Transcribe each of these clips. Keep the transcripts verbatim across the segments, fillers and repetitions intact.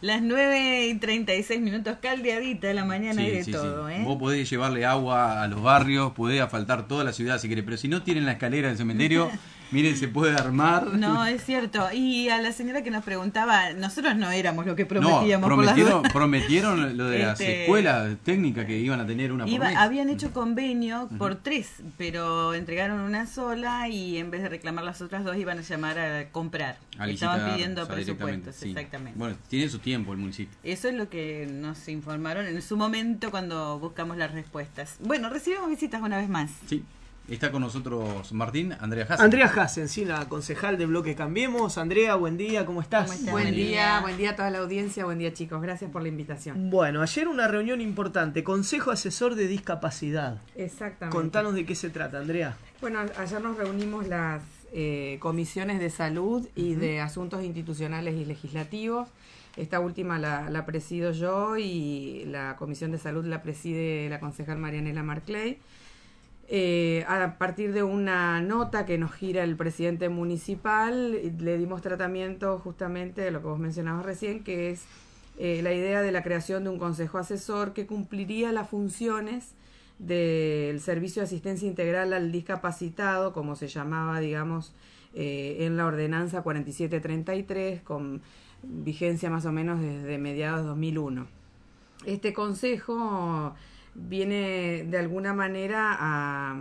Las nueve y treinta y seis minutos, caldeadita de la mañana Sí, y de sí, todo, sí. ¿eh? Vos podés llevarle agua a los barrios, podés asfaltar toda la ciudad si querés, pero si no tienen la escalera del cementerio, miren, se puede armar. No, es cierto. Y a la señora que nos preguntaba, nosotros no éramos lo que No, prometíamos por las prometieron, dudas. prometieron lo de las Este, escuelas técnicas que iban a tener una por Iba, mes. habían hecho convenio Ujú. por tres, pero entregaron una sola y en vez de reclamar las otras dos iban a llamar a comprar. A Estaban licitar, pidiendo o sea, directamente, presupuestos, sí. exactamente. Bueno, tiene su tiempo el municipio. Eso es lo que nos informaron en su momento cuando buscamos las respuestas. Bueno, recibimos visitas una vez más. Sí. Está con nosotros Martín, Andrea Hassen. Andrea Hassen, sí, la concejal de Bloque Cambiemos. Andrea, buen día, ¿cómo estás? ¿Cómo estás? Buen Buen día, día. buen día a toda la audiencia, buen día chicos, gracias por la invitación. Bueno, ayer una reunión importante, Consejo Asesor de Discapacidad. Exactamente. Contanos de qué se trata, Andrea. Bueno, ayer nos reunimos las eh, comisiones de salud y Ujú. de asuntos institucionales y legislativos. Esta última la, la presido yo y la comisión de salud la preside la concejal Marianela Marclay. Eh, a partir de una nota que nos gira el presidente municipal, le dimos tratamiento justamente de lo que vos mencionabas recién, que es eh, la idea de la creación de un consejo asesor que cumpliría las funciones del servicio de asistencia integral al discapacitado, como se llamaba, digamos, eh, en la ordenanza cuarenta y siete treinta y tres, con vigencia más o menos desde mediados de dos mil uno. Este consejo viene de alguna manera a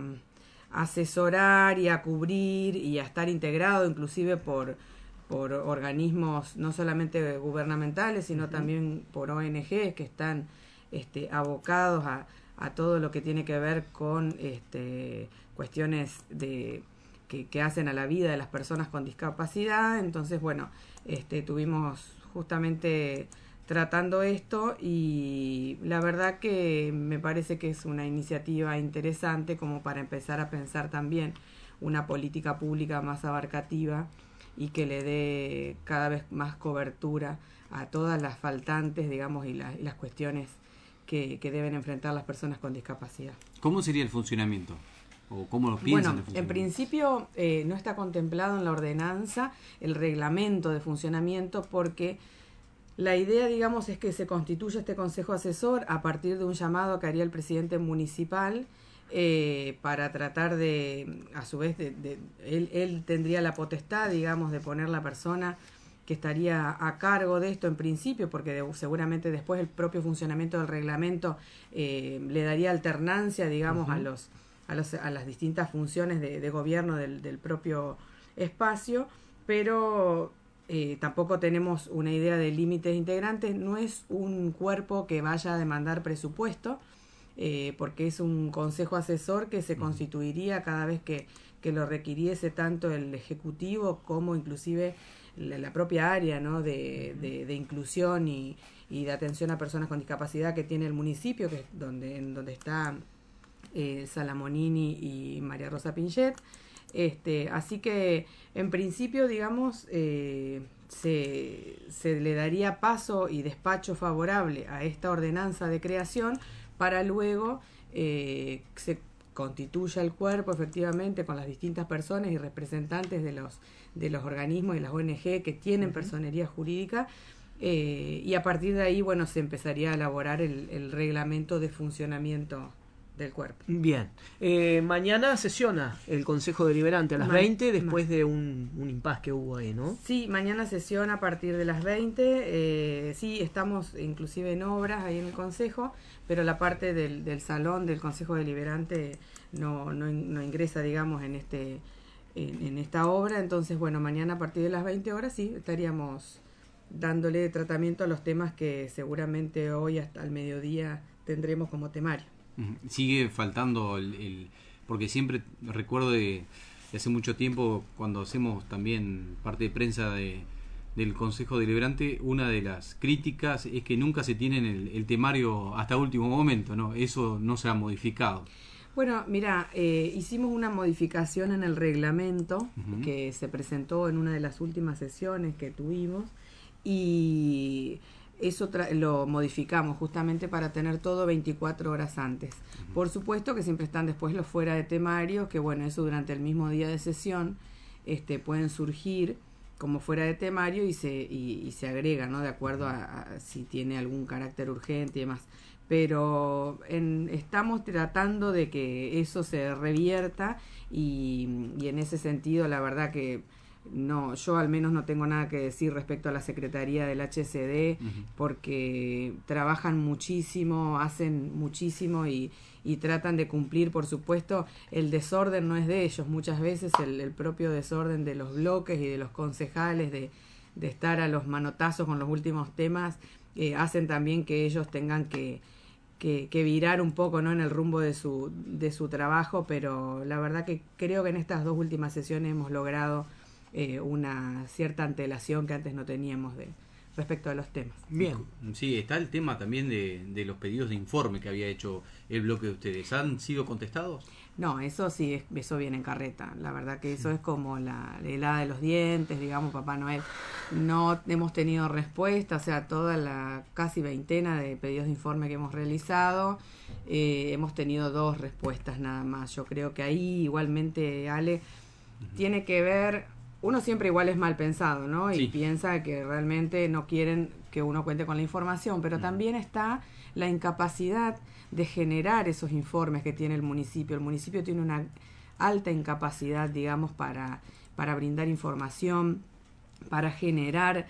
asesorar y a cubrir y a estar integrado inclusive por, por organismos no solamente gubernamentales, sino uh-huh. también por O N Ges que están este, abocados a, a todo lo que tiene que ver con este, cuestiones de que, que hacen a la vida de las personas con discapacidad. Entonces, bueno, este, tuvimos justamente tratando esto y la verdad que me parece que es una iniciativa interesante como para empezar a pensar también una política pública más abarcativa y que le dé cada vez más cobertura a todas las faltantes, digamos, y, la, y las cuestiones que, que deben enfrentar las personas con discapacidad. ¿Cómo sería el funcionamiento? ¿O cómo lo piensan? Bueno, en principio eh, no está contemplado en la ordenanza el reglamento de funcionamiento porque la idea, digamos, es que se constituya este consejo asesor a partir de un llamado que haría el presidente municipal eh, para tratar de, a su vez, de, de, él, él tendría la potestad, digamos, de poner la persona que estaría a cargo de esto en principio, porque de, seguramente después el propio funcionamiento del reglamento eh, le daría alternancia, digamos, uh-huh. a los A, los, a las distintas funciones de, de gobierno del, del propio espacio, pero eh, tampoco tenemos una idea de límites integrantes. No es un cuerpo que vaya a demandar presupuesto, eh, porque es un consejo asesor que se constituiría cada vez que, que lo requiriese tanto el Ejecutivo como inclusive la, la propia área, ¿no? de, de, de inclusión y, y de atención a personas con discapacidad que tiene el municipio, que es donde, en donde está Eh, Salamonini y María Rosa Pinchet. Este, así que en principio, digamos, eh, se, se le daría paso y despacho favorable a esta ordenanza de creación para luego eh, se constituya el cuerpo efectivamente con las distintas personas y representantes de los, de los organismos y las O N Ge que tienen uh-huh. personería jurídica. Eh, y a partir de ahí, bueno, se empezaría a elaborar el, el reglamento de funcionamiento del cuerpo. Bien. Eh, mañana sesiona el Consejo Deliberante a las ma- veinte, después ma- de un, un impas que hubo ahí, ¿no? Sí, mañana sesiona a partir de las veinte. Eh, sí, estamos inclusive en obras ahí en el Consejo, pero la parte del, del salón del Consejo Deliberante no, no, no ingresa, digamos, en este en, en esta obra. Entonces, bueno, mañana a partir de las veinte horas sí estaríamos dándole tratamiento a los temas que seguramente hoy hasta el mediodía tendremos como temario. Sigue faltando el, el porque siempre recuerdo de, de hace mucho tiempo cuando hacemos también parte de prensa de, del Consejo Deliberante, una de las críticas es que nunca se tiene el, el temario hasta último momento, ¿no? Eso no se ha modificado. Bueno, mira, eh, hicimos una modificación en el reglamento uh-huh. que se presentó en una de las últimas sesiones que tuvimos y eso tra- lo modificamos justamente para tener todo veinticuatro horas antes. Uh-huh. Por supuesto que siempre están después los fuera de temario, que bueno, eso durante el mismo día de sesión este, pueden surgir como fuera de temario y se, y, y se agrega, ¿no? De acuerdo a, a si tiene algún carácter urgente y demás. Pero en, estamos tratando de que eso se revierta y, y en ese sentido la verdad que no, yo al menos no tengo nada que decir respecto a la Secretaría del H C D, uh-huh. porque trabajan muchísimo, hacen muchísimo y, y tratan de cumplir, por supuesto, el desorden no es de ellos, muchas veces el, el propio desorden de los bloques y de los concejales, de, de estar a los manotazos con los últimos temas, eh, hacen también que ellos tengan que Que, que virar un poco, ¿no?, en el rumbo de su, de su trabajo, pero la verdad que creo que en estas dos últimas sesiones hemos logrado eh, una cierta antelación que antes no teníamos de respecto a los temas. Bien. Sí, está el tema también de, de los pedidos de informe que había hecho el bloque de ustedes. ¿Han sido contestados? No, eso sí, es, eso viene en carreta. La verdad que eso es como la, la helada de los dientes, digamos, Papá Noel. No hemos tenido respuesta, o sea, toda la casi veintena de pedidos de informe que hemos realizado, eh, hemos tenido dos respuestas nada más. Yo creo que ahí igualmente, Ale, uh-huh. tiene que ver, uno siempre igual es mal pensado, ¿no? Y sí. piensa que realmente no quieren que uno cuente con la información, pero uh-huh. también está la incapacidad de generar esos informes que tiene el municipio. El municipio tiene una alta incapacidad, digamos, para, para brindar información, para generar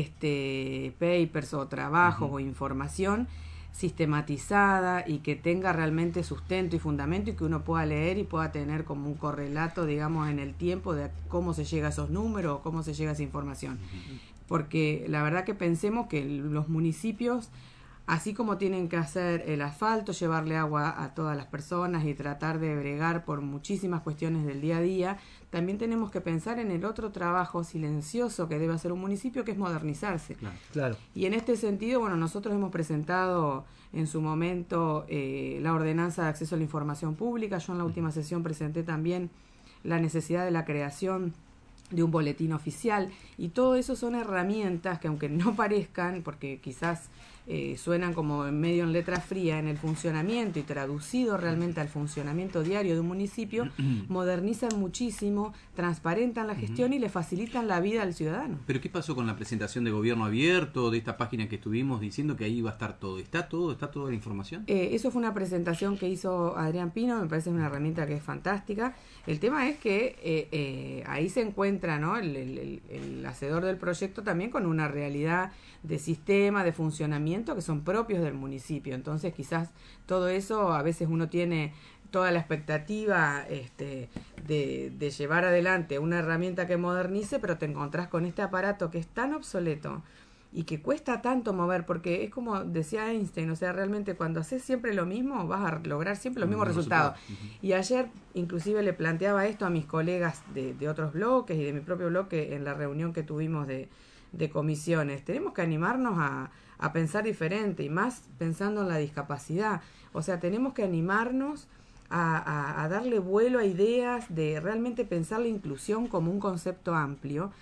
este papers o trabajos uh-huh. o información sistematizada y que tenga realmente sustento y fundamento y que uno pueda leer y pueda tener como un correlato, digamos, en el tiempo de cómo se llega a esos números o cómo se llega a esa información. Uh-huh. Porque la verdad que pensemos que los municipios, así como tienen que hacer el asfalto, llevarle agua a todas las personas y tratar de bregar por muchísimas cuestiones del día a día, también tenemos que pensar en el otro trabajo silencioso que debe hacer un municipio, que es modernizarse. Claro, claro. Y en este sentido, bueno, nosotros hemos presentado en su momento eh, la ordenanza de acceso a la información pública. Yo en la última sesión presenté también la necesidad de la creación de un boletín oficial, y todo eso son herramientas que, aunque no parezcan, porque quizás eh, suenan como en medio en letra fría, en el funcionamiento y traducido realmente al funcionamiento diario de un municipio, modernizan muchísimo, transparentan la gestión y le facilitan la vida al ciudadano. ¿Pero qué pasó con la presentación de Gobierno Abierto, de esta página que estuvimos diciendo que ahí iba a estar todo? ¿Está todo? ¿Está toda la información? Eh, eso fue una presentación que hizo Adrián Pino, me parece una herramienta que es fantástica. El tema es que eh, eh, ahí se encuentra, ¿no?, el, el, el, el hacedor del proyecto también con una realidad de sistema, de funcionamiento que son propios del municipio. Entonces quizás todo eso, a veces uno tiene toda la expectativa este, de, de llevar adelante una herramienta que modernice, pero te encontrás con este aparato que es tan obsoleto y que cuesta tanto mover, porque es como decía Einstein, o sea, realmente cuando haces siempre lo mismo vas a lograr siempre los mismos resultados. Uh-huh. Y ayer inclusive le planteaba esto a mis colegas de, de otros bloques y de mi propio bloque en la reunión que tuvimos de, de comisiones. Tenemos que animarnos a, a pensar diferente, y más pensando en la discapacidad. O sea, tenemos que animarnos a, a, a darle vuelo a ideas de realmente pensar la inclusión como un concepto amplio.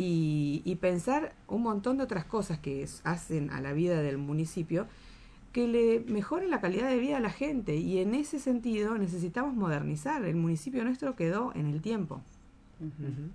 Y, y pensar un montón de otras cosas que es, hacen a la vida del municipio que le mejoren la calidad de vida a la gente, y en ese sentido necesitamos modernizar. El municipio nuestro quedó en el tiempo. Uh-huh.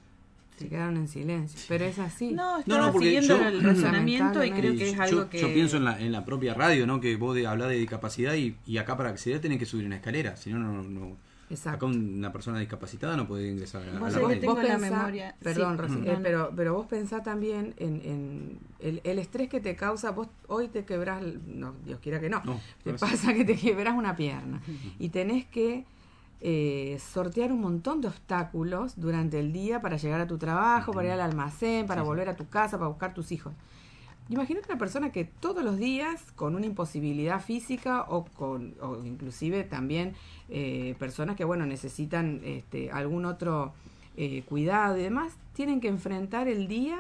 Se quedaron en silencio, pero es así. No, estaba no, no, siguiendo yo, el razonamiento y creo que es yo, algo que... Yo pienso en la, en la propia radio, ¿no?, que vos de, hablás de discapacidad y, y acá para acceder tenés que subir una escalera, si no, no... no Exacto. Acá una persona discapacitada no puede ingresar a, vos a la radio. Tengo vos la pensá, memoria. Perdón, sí. Rosy, mm. eh, pero, pero vos pensá también en, en el, el estrés que te causa. Vos hoy te quebrás, no, Dios quiera que no, no te pasa que te quebrás una pierna y tenés que eh, sortear un montón de obstáculos durante el día para llegar a tu trabajo, para ir al almacén, para sí, volver sí. a tu casa, para buscar tus hijos. Imagínate una persona que todos los días, con una imposibilidad física o con o inclusive también eh, personas que bueno necesitan este, algún otro eh, cuidado y demás, tienen que enfrentar el día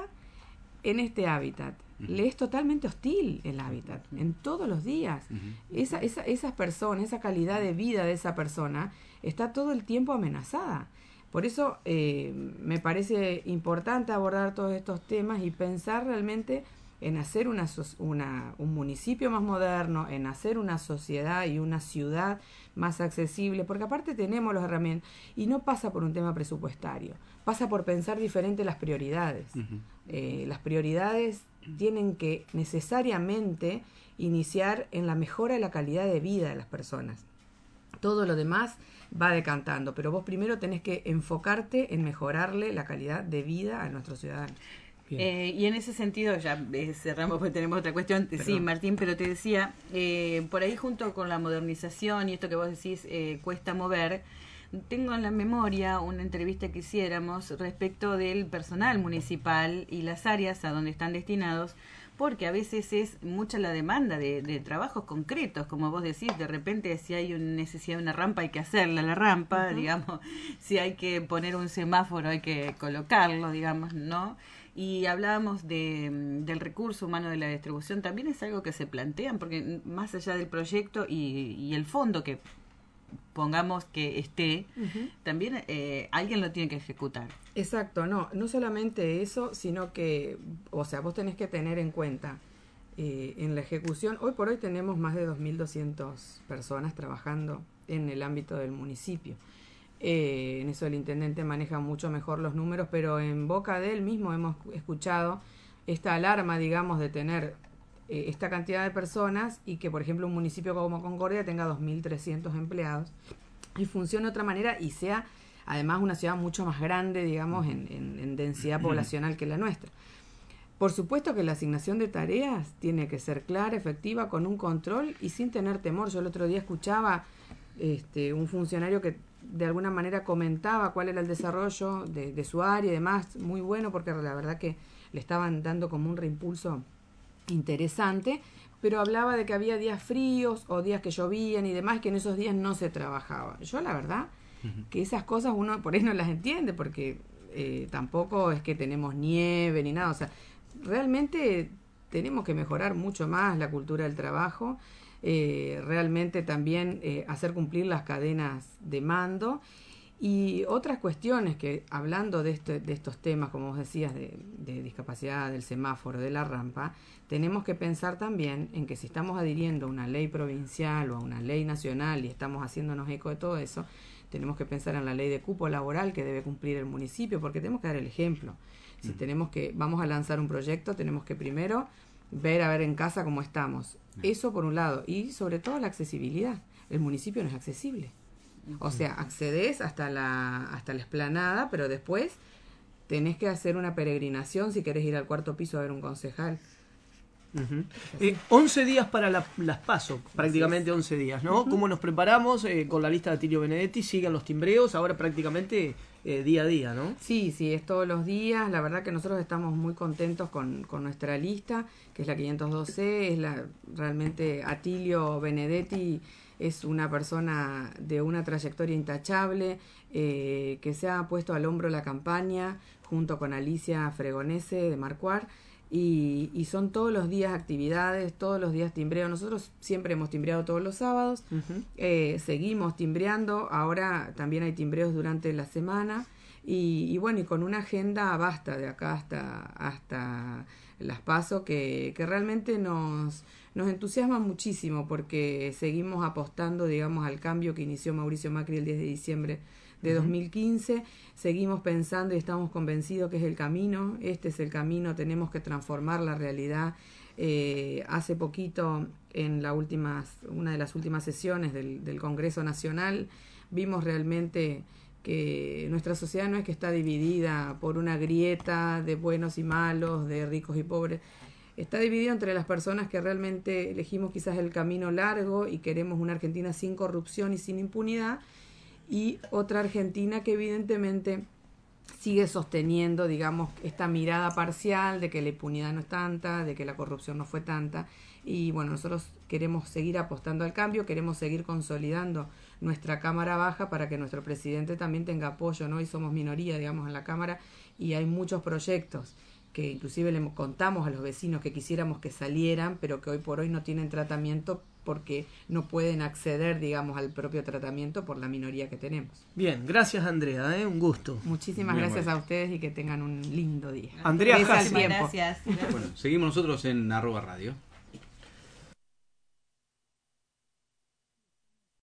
en este hábitat. Uh-huh. Le es totalmente hostil el hábitat, uh-huh. en todos los días. Uh-huh. Esa, esa, esas personas, esa calidad de vida de esa persona está todo el tiempo amenazada. Por eso eh, me parece importante abordar todos estos temas y pensar realmente en hacer una, una, un municipio más moderno, en hacer una sociedad y una ciudad más accesible, porque aparte tenemos las herramientas, y no pasa por un tema presupuestario, pasa por pensar diferente las prioridades. Uh-huh. Eh, las prioridades tienen que necesariamente iniciar en la mejora de la calidad de vida de las personas. Todo lo demás va decantando, pero vos primero tenés que enfocarte en mejorarle la calidad de vida a nuestros ciudadanos. Eh, y en ese sentido, ya eh, cerramos porque tenemos otra cuestión. Perdón. Sí, Martín, pero te decía, eh, por ahí junto con la modernización y esto que vos decís, eh, cuesta mover, tengo en la memoria una entrevista que hiciéramos respecto del personal municipal y las áreas a donde están destinados, porque a veces es mucha la demanda de, de trabajos concretos, como vos decís, de repente si hay una necesidad de una rampa hay que hacerla, la rampa, uh-huh. digamos, si hay que poner un semáforo hay que colocarlo, digamos, ¿no? Y hablábamos de, del recurso humano de la distribución, también es algo que se plantean, porque más allá del proyecto y, y el fondo que pongamos que esté, uh-huh. también eh, alguien lo tiene que ejecutar. Exacto, no, no solamente eso, sino que, o sea, vos tenés que tener en cuenta eh, en la ejecución, hoy por hoy tenemos más de dos mil doscientas personas trabajando en el ámbito del municipio. Eh, en eso el intendente maneja mucho mejor los números, pero en boca de él mismo hemos escuchado esta alarma, digamos, de tener eh, esta cantidad de personas y que, por ejemplo, un municipio como Concordia tenga dos mil trescientos empleados y funcione de otra manera y sea, además, una ciudad mucho más grande, digamos, en, en, en densidad poblacional que la nuestra. Por supuesto que la asignación de tareas tiene que ser clara, efectiva, con un control y sin tener temor. Yo el otro día escuchaba este, un funcionario que de alguna manera comentaba cuál era el desarrollo de, de su área y demás, muy bueno porque la verdad que le estaban dando como un reimpulso interesante, pero hablaba de que había días fríos o días que llovían y demás, que en esos días no se trabajaba. Yo la verdad uh-huh. que esas cosas uno por ahí no las entiende porque eh, tampoco es que tenemos nieve ni nada, o sea, realmente tenemos que mejorar mucho más la cultura del trabajo. Eh, realmente también eh, hacer cumplir las cadenas de mando y otras cuestiones que hablando de, este, de estos temas, como vos decías, de, de discapacidad, del semáforo, de la rampa, tenemos que pensar también en que si estamos adhiriendo a una ley provincial o a una ley nacional y estamos haciéndonos eco de todo eso, tenemos que pensar en la ley de cupo laboral que debe cumplir el municipio, porque tenemos que dar el ejemplo. Si mm. tenemos que, vamos a lanzar un proyecto, tenemos que primero ver a ver en casa cómo estamos. Eso por un lado. Y sobre todo la accesibilidad. El municipio no es accesible. O sea, accedes hasta la, hasta la explanada, pero después tenés que hacer una peregrinación si querés ir al cuarto piso a ver un concejal. Uh-huh. Eh, once días para la, las PASO, prácticamente once días, ¿no? Uh-huh. ¿Cómo nos preparamos? Eh, con la lista de Atilio Benedetti, siguen los timbreos, ahora prácticamente eh, día a día, ¿no? Sí, sí, es todos los días. La verdad que nosotros estamos muy contentos con, con nuestra lista, que es la quinientos dos C, es la realmente Atilio Benedetti es una persona de una trayectoria intachable, eh, que se ha puesto al hombro la campaña junto con Alicia Fregonese de Marcuar. Y, y son todos los días actividades, todos los días timbreo. Nosotros siempre hemos timbreado todos los sábados, uh-huh. eh, seguimos timbreando, ahora también hay timbreos durante la semana y, y bueno, y con una agenda basta de acá hasta, hasta las PASO que, que realmente nos, nos entusiasma muchísimo porque seguimos apostando, digamos, al cambio que inició Mauricio Macri el diez de diciembre de dos mil quince, seguimos pensando y estamos convencidos que es el camino, este es el camino, tenemos que transformar la realidad. Eh, hace poquito, en la última, una de las últimas sesiones del, del Congreso Nacional, vimos realmente que nuestra sociedad no es que está dividida por una grieta de buenos y malos, de ricos y pobres, está dividido entre las personas que realmente elegimos quizás el camino largo y queremos una Argentina sin corrupción y sin impunidad, y otra Argentina que evidentemente sigue sosteniendo, digamos, esta mirada parcial de que la impunidad no es tanta, de que la corrupción no fue tanta, y bueno, nosotros queremos seguir apostando al cambio, queremos seguir consolidando nuestra Cámara Baja para que nuestro presidente también tenga apoyo, ¿no? Y somos minoría, digamos, en la Cámara, y hay muchos proyectos que inclusive le contamos a los vecinos que quisiéramos que salieran, pero que hoy por hoy no tienen tratamiento porque no pueden acceder, digamos, al propio tratamiento por la minoría que tenemos. Bien, gracias Andrea, ¿eh? Un gusto. Muchísimas Bien, gracias bueno. a ustedes y que tengan un lindo día. Andrea, gracias. Gracias. Bueno, seguimos nosotros en arroba radio.